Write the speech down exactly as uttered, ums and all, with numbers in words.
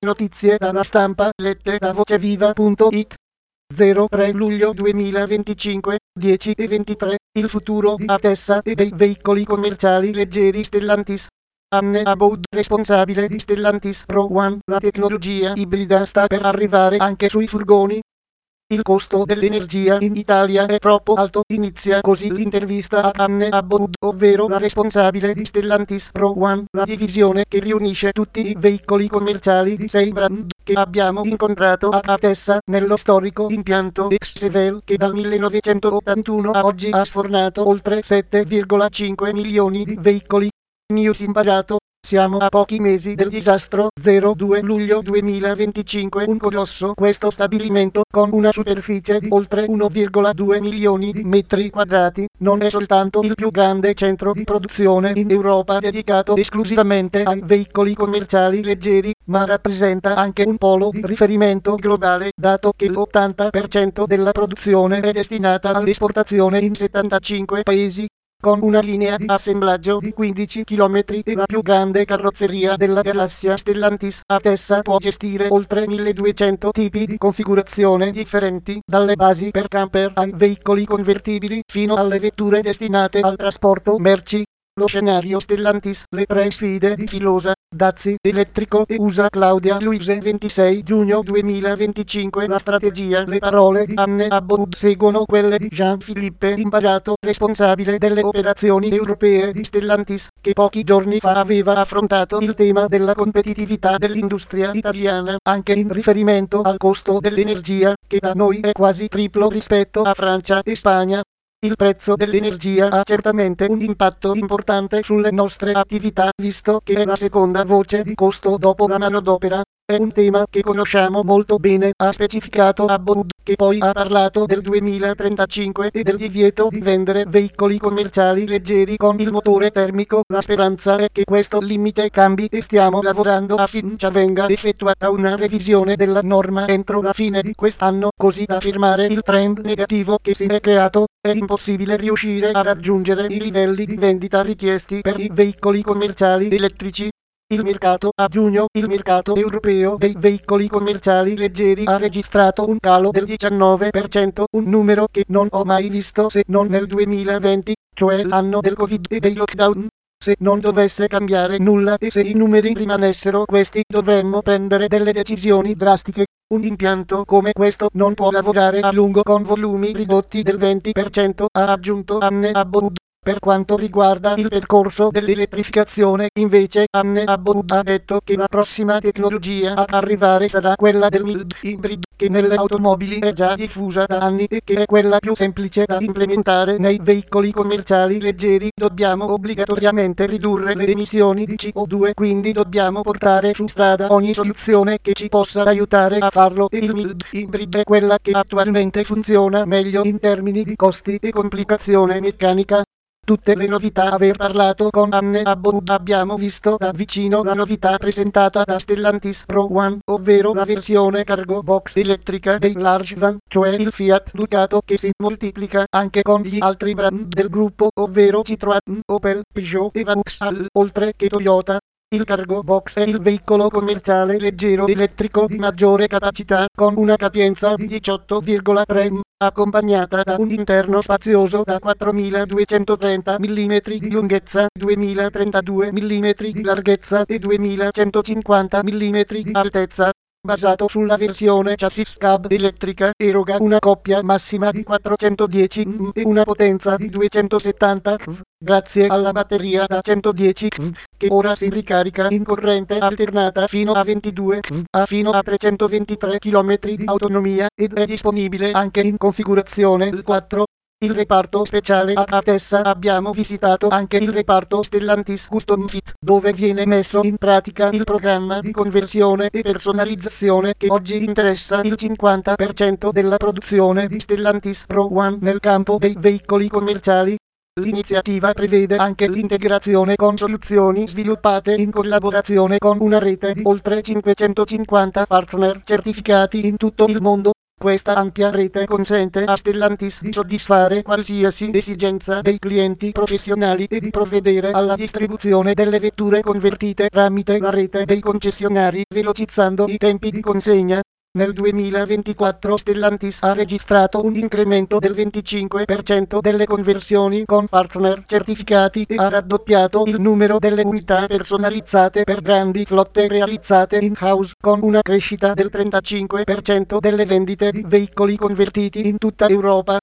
Notizie dalla stampa lette da voceviva punto it. zero tre luglio duemilaventicinque, dieci e ventitré. Il futuro di Atessa e dei veicoli commerciali leggeri Stellantis. Anne Aboud, responsabile di Stellantis Pro One. La tecnologia ibrida sta per arrivare anche sui furgoni. Il costo dell'energia in Italia è troppo alto, inizia così l'intervista a Anne Aboud, ovvero la responsabile di Stellantis Pro One, la divisione che riunisce tutti i veicoli commerciali di sei brand che abbiamo incontrato a Atessa, nello storico impianto X-Sevel che dal millenovecentottantuno a oggi ha sfornato oltre sette virgola cinque milioni di veicoli. News imparato. Siamo a pochi mesi del disastro. zero due luglio duemilaventicinque. Un colosso questo stabilimento, con una superficie di oltre uno virgola due milioni di metri quadrati, non è soltanto il più grande centro di produzione in Europa dedicato esclusivamente ai veicoli commerciali leggeri, ma rappresenta anche un polo di riferimento globale, dato che l'ottanta per cento della produzione è destinata all'esportazione in settantacinque paesi. Con una linea di assemblaggio di quindici chilometri e la più grande carrozzeria della galassia Stellantis, Atessa può gestire oltre milleduecento tipi di configurazione differenti, dalle basi per camper ai veicoli convertibili fino alle vetture destinate al trasporto merci. Lo scenario Stellantis, le tre sfide di Filosa, Dazi, Elettrico e U S A. Claudia Luise, ventisei giugno duemilaventicinque. La strategia. Le parole di Anne Aboud seguono quelle di Jean-Philippe Imparato, responsabile delle operazioni europee di Stellantis, che pochi giorni fa aveva affrontato il tema della competitività dell'industria italiana, anche in riferimento al costo dell'energia, che da noi è quasi triplo rispetto a Francia e Spagna. Il prezzo dell'energia ha certamente un impatto importante sulle nostre attività, visto che è la seconda voce di costo dopo la manodopera. È un tema che conosciamo molto bene, ha specificato Aboud, che poi ha parlato del duemilatrentacinque e del divieto di vendere veicoli commerciali leggeri con il motore termico. La speranza è che questo limite cambi e stiamo lavorando affinché venga effettuata una revisione della norma entro la fine di quest'anno, così da fermare il trend negativo che si è creato. È impossibile riuscire a raggiungere i livelli di vendita richiesti per i veicoli commerciali elettrici. Il mercato a giugno, il mercato europeo dei veicoli commerciali leggeri ha registrato un calo del diciannove per cento, un numero che non ho mai visto se non nel duemilaventi, cioè l'anno del Covid e dei lockdown. Se non dovesse cambiare nulla e se i numeri rimanessero questi, dovremmo prendere delle decisioni drastiche. Un impianto come questo non può lavorare a lungo con volumi ridotti del venti per cento, ha aggiunto Anne Aboud. Per quanto riguarda il percorso dell'elettrificazione, invece, Anne Aboud ha detto che la prossima tecnologia a arrivare sarà quella del mild hybrid, che nelle automobili è già diffusa da anni e che è quella più semplice da implementare nei veicoli commerciali leggeri. Dobbiamo obbligatoriamente ridurre le emissioni di C O due, quindi dobbiamo portare su strada ogni soluzione che ci possa aiutare a farlo, e il mild hybrid è quella che attualmente funziona meglio in termini di costi e complicazione meccanica. Tutte le novità. Aver parlato con Anne Aboud, abbiamo visto da vicino la novità presentata da Stellantis Pro One, ovvero la versione cargo box elettrica dei large van, cioè il Fiat Ducato, che si moltiplica anche con gli altri brand del gruppo, ovvero Citroën, Opel, Peugeot e Vauxhall, oltre che Toyota. Il cargo box è il veicolo commerciale leggero elettrico di maggiore capacità, con una capienza di diciotto virgola tre metri, accompagnata da un interno spazioso da quattromiladuecentotrenta millimetri di lunghezza, duemilatrentadue millimetri di larghezza e duemilacentocinquanta millimetri di altezza. Basato sulla versione chassis cab elettrica, eroga una coppia massima di quattrocentodieci watt e una potenza di duecentosettanta watt, grazie alla batteria da centodieci watt, che ora si ricarica in corrente alternata fino a ventidue watt, ha fino a trecentoventitré chilometri di autonomia ed è disponibile anche in configurazione L quattro. Il reparto speciale a Atessa. Abbiamo visitato anche il reparto Stellantis Custom Fit, dove viene messo in pratica il programma di conversione e personalizzazione che oggi interessa il cinquanta per cento della produzione di Stellantis Pro One nel campo dei veicoli commerciali. L'iniziativa prevede anche l'integrazione con soluzioni sviluppate in collaborazione con una rete di oltre cinquecentocinquanta partner certificati in tutto il mondo. Questa ampia rete consente a Stellantis di soddisfare qualsiasi esigenza dei clienti professionali e di provvedere alla distribuzione delle vetture convertite tramite la rete dei concessionari, velocizzando i tempi di consegna. Nel duemilaventiquattro Stellantis ha registrato un incremento del venticinque per cento delle conversioni con partner certificati e ha raddoppiato il numero delle unità personalizzate per grandi flotte realizzate in-house, con una crescita del trentacinque per cento delle vendite di veicoli convertiti in tutta Europa.